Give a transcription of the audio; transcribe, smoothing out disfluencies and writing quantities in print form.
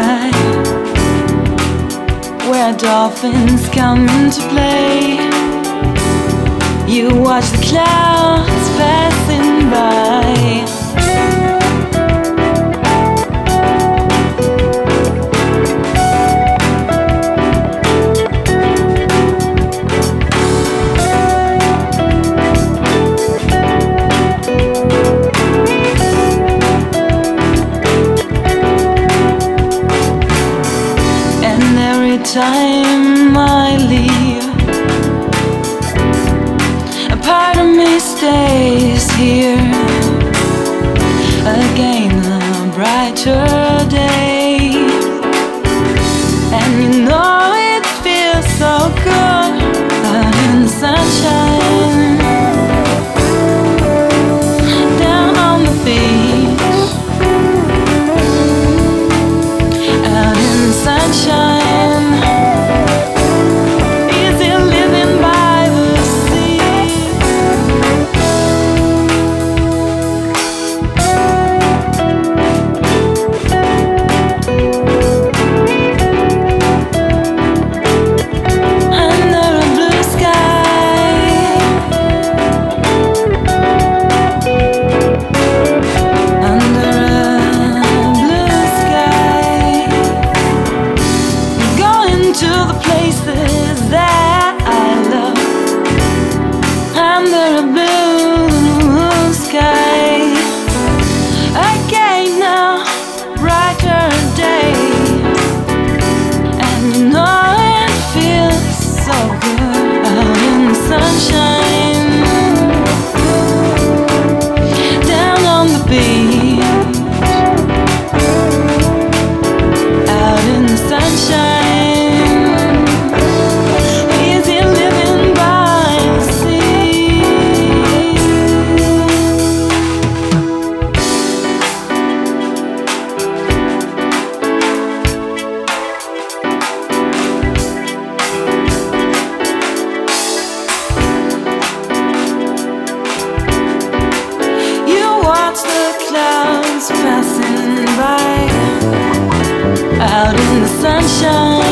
sky, where dolphins come into play. You watch the clouds passing by. Time I leave, a part of me stays here. Again, a brighter day, and you know it feels so good out in the sunshine, down on the beach, out in the sunshine. Passing by, out in the sunshine.